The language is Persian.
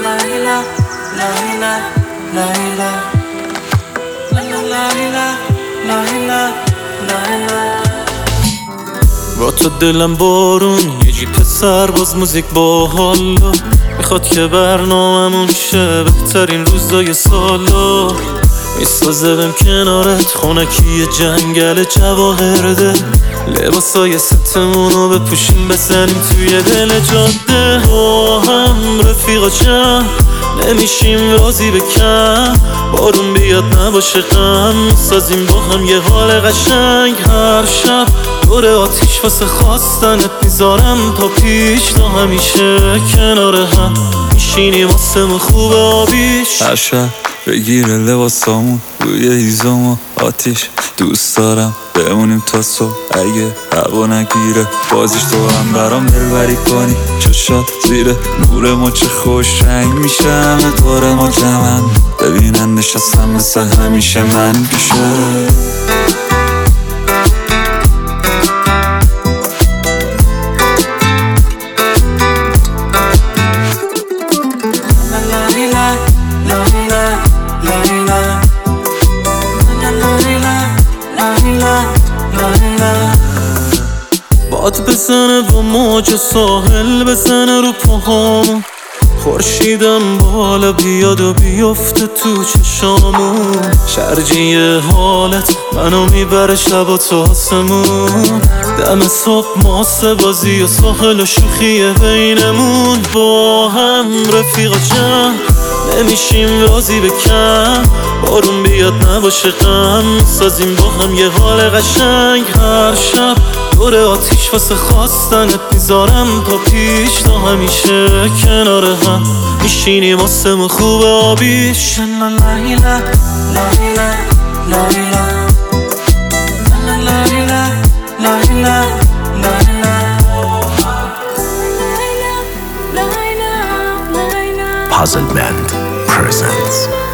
با تو دلم بارون یه جیپ سرباز موزیک با حالا میخواد که برنامه‌مون شه بهترین روزای سالا میسازه بهم کنارت خونکی جنگل جواهرده لباسای ستمونو بپوشیم بزنیم توی دل جاده با هم رفیقا چند نمیشیم راضی بکن بارون بیاد نباشه غم میسازیم با هم یه حال قشنگ هر شب دور آتیش واسه خواستنت میذارم تا پیش تا همیشه کنار هم میشینیم واسه خوب آبیش هر شب بگیره لباسامون روی هیزم و آتیش دوست دارم بمونیم تا صبح اگه هوا نگیره بازیش تو هم برام دلبری کنی چشات زیر نور ما چه خوش رنگ میشه همه دور ما جمعن ببینن نشستم مثل همیشه من پیشه باد بزنه و موج ساحل بزنه رو پاهامون خورشیدم بالا بیاد و بیفته تو چشامون شرجی حالت منو میبره شب تا آسمون دم صبح ماسه بازی و ساحل و شوخی بینمون با هم رفیقا جمع نمیشیم راضی بکن بارون بیاد نباشه غم میسازیم با هم یه حال قشنگ هر شب دور آتیش واسه خواستنت میذارم تا پیش تا همیشه کنار هم میشینیم واسه خوب آبیش Puzzle Band presents